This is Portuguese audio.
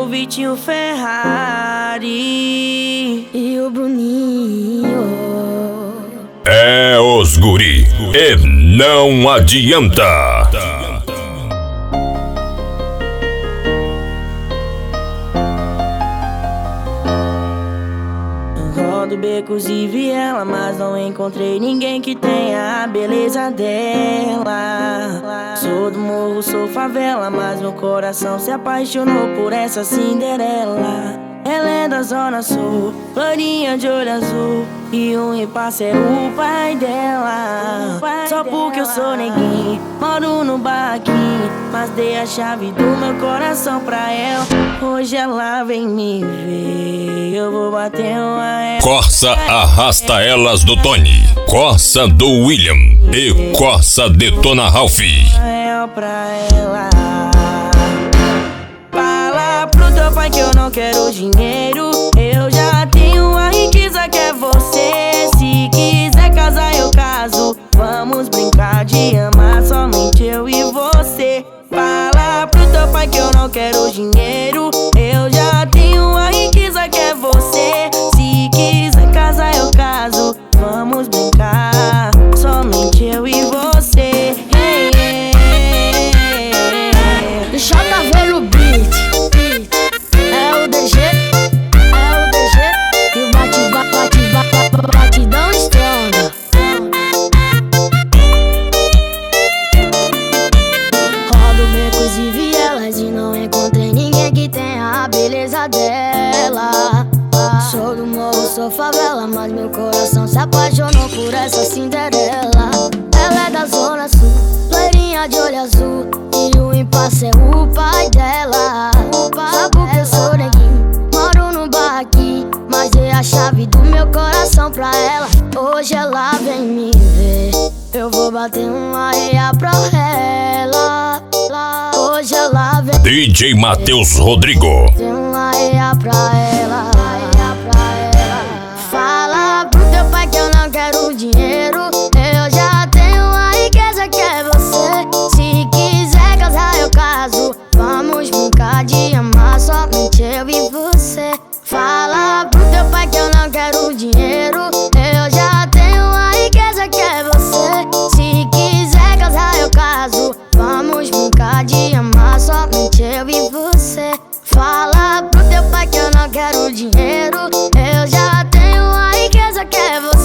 Vitinho Ferrari e o Bruninho. É os guri e não adianta. Rodo becos e viela, mas não encontrei ninguém que tenha a beleza dela. Sou do morro, sou favela, mas meu coração se apaixonou por essa Cinderela. Ela é da zona sul, loirinha de olho azul, e um impasse é o pai dela. Só porque eu sou neguinho, moro no barraquinho, mas dei a chave do meu coração pra ela. Hoje ela vem me ver, eu vou bater uma. Corsa Arrasta Elas do Tony, Corsa do William e Corsa Detona Ralph. Pra ela. Fala pro teu pai que eu não quero dinheiro, eu já tenho a riqueza que é você. Se quiser casar eu caso, vamos brincar de amar somente eu e você. Fala pro teu pai que eu não quero dinheiro, eu já tenho a riqueza que é você. Se quiser casar eu caso, vamos brincar somente eu e você. JV no beat, é o DG, e o batidão estronda. Rodo becos e vielas e não encontrei ninguém que tenha a beleza dela. Sou do morro, sou favela, mas meu coração se apaixonou por essa Cinderela. Ela é da zona sul, loirinha de olho azul, e o impasse é o pai dela. Só porque eu sou neguinho, moro no barraquinho, mas dei a chave do meu coração pra ela. Hoje ela vem me ver, eu vou bater uma reia pra ela. Hoje ela vem DJ Matheus Rodrigo. bater uma reia pra ela. Fala pro teu pai que eu não quero dinheiro, eu já tenho a riqueza que é você. Se quiser casar eu caso, vamos brincar de amar somente eu e você. Fala pro teu pai que eu não quero dinheiro, eu já tenho a riqueza que é você. Se quiser casar eu caso, vamos brincar de amar somente eu e você. Fala pro teu pai que eu não quero dinheiro, eu já tenho a riqueza que é você.